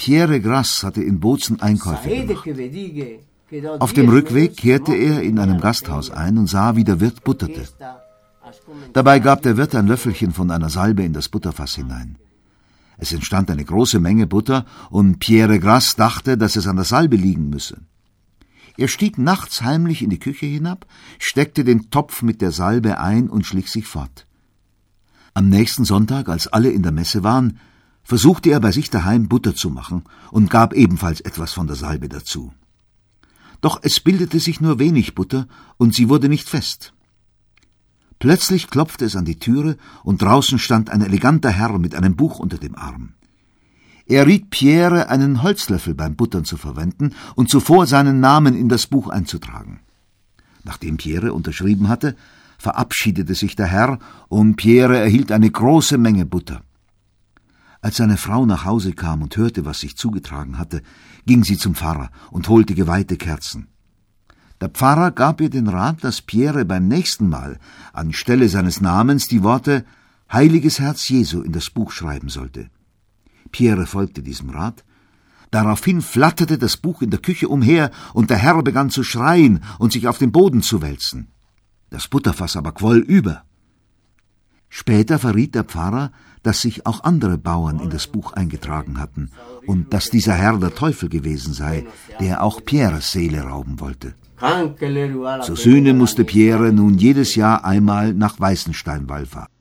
Pierre Grass hatte in Bozen Einkäufe gemacht. Auf dem Rückweg kehrte er in einem Gasthaus ein und sah, wie der Wirt butterte. Dabei gab der Wirt ein Löffelchen von einer Salbe in das Butterfass hinein. Es entstand eine große Menge Butter und Pierre Grass dachte, dass es an der Salbe liegen müsse. Er stieg nachts heimlich in die Küche hinab, steckte den Topf mit der Salbe ein und schlich sich fort. Am nächsten Sonntag, als alle in der Messe waren, versuchte er bei sich daheim Butter zu machen und gab ebenfalls etwas von der Salbe dazu. Doch es bildete sich nur wenig Butter und sie wurde nicht fest. Plötzlich klopfte es an die Türe und draußen stand ein eleganter Herr mit einem Buch unter dem Arm. Er riet Pierre, einen Holzlöffel beim Buttern zu verwenden und zuvor seinen Namen in das Buch einzutragen. Nachdem Pierre unterschrieben hatte, verabschiedete sich der Herr und Pierre erhielt eine große Menge Butter. Als seine Frau nach Hause kam und hörte, was sich zugetragen hatte, ging sie zum Pfarrer und holte geweihte Kerzen. Der Pfarrer gab ihr den Rat, dass Pierre beim nächsten Mal anstelle seines Namens die Worte »Heiliges Herz Jesu« in das Buch schreiben sollte. Pierre folgte diesem Rat. Daraufhin flatterte das Buch in der Küche umher und der Herr begann zu schreien und sich auf den Boden zu wälzen. Das Butterfass aber quoll über. Später verriet der Pfarrer, dass sich auch andere Bauern in das Buch eingetragen hatten und dass dieser Herr der Teufel gewesen sei, der auch Pierres Seele rauben wollte. Zur Sühne musste Pierre nun jedes Jahr einmal nach Weißenstein wallfahrten.